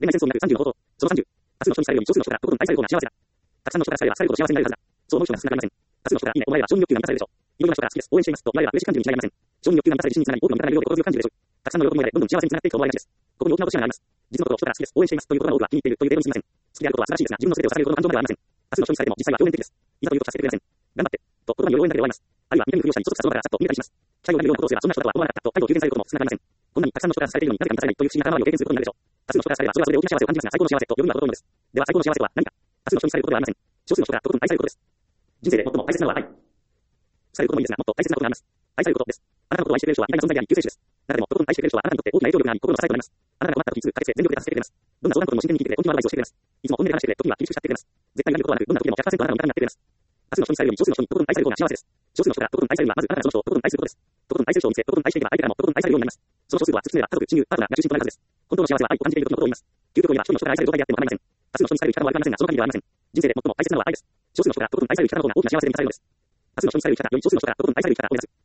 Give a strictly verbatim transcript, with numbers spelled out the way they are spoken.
恋愛戦争になるさんじゅうの方法。そのさんじゅう。多数の人にされるように少数の人からとことん愛される方が幸せだ。たくさんの人からされればされるほど幸せになれるはずだ。そう思う人が少なくありません。多数の人からいいね、お前は承認欲求が満たされるでしょう。いろんな人から好きです、応援していますと言われれば嬉し感情に違いありません。承認欲求が満たされ自身につながり多くの満たないようで心強く感じるでしょう。たくさんの喜びでどんどん幸せにつながっていくと思われがちです。ここに大きな落とし穴があります。実のことを人から好きです、応援していますという言葉の多くは気に入っているという例文にすぎません。好きであることは素晴らしいですが、自分の全てを捧げるほどの感情まではありません。多数の人にされても実際は表面的です。いざというと助けてくれません。頑張って、と言葉による応援だけで終わります。あるいは見てみるふりをしたり、ちょっとしたその場からさっと見えたりします。期待を裏切るようなことをすればそんな人だとは思わなかったと態度を急変されることも少なくありません。こんなにたくさんの人からされているのになぜか満たされないという不思議な頭を経験することになるでしょう。多数の人からされればそれはそれで大きな幸せを感じますが、最高の幸せと呼ぶのはどういうものです。では最高の幸せとは何か。多数の人にされることではありません。少数の人がとことん愛されることです。人生で最も大切なのは愛。されることもいいですが、もっと大切なことがあります。愛されることです。あなたのことを愛してくれる人は偉大な存在であり、救世主です。中でもとことん愛してくれる人はあなたにとって大きな影響力があり、心の支えとなります。あなたが困った時にすぐ駆けつけ全力で助けてくれます。どんな相談事も真剣に聞いてくれ、本気のアドバイスをしてくれます。いつも本音で話してくれ、時には厳しく叱ってくれます。絶対に何ることはなく、どんな時でもひゃくパーセントあなたの味方になってくれます。多数の人にされるように少数の人にとことん愛される方が幸せです。少数の人がとことん愛されるにはまずあなたがその人をとことん愛することです。とことん愛する人を見せ、とことん愛していけば相手からもとことん愛されるようになります。その少数は突き詰めれば家族、親友、パートナーが中心となるはずです。本当の幸せは愛を感じている時のことを言います。究極を言えば一人の人から愛される状態であっても構いません。多数の人にされる生き方も悪くありませんが、その限りではありません。人生で最も大切なのは愛です。少数の人がとことん愛される生き方の方が大きな幸せで満たされるのです。多数の人にされる生き方より少数の人がとことん愛される生き方を目指す。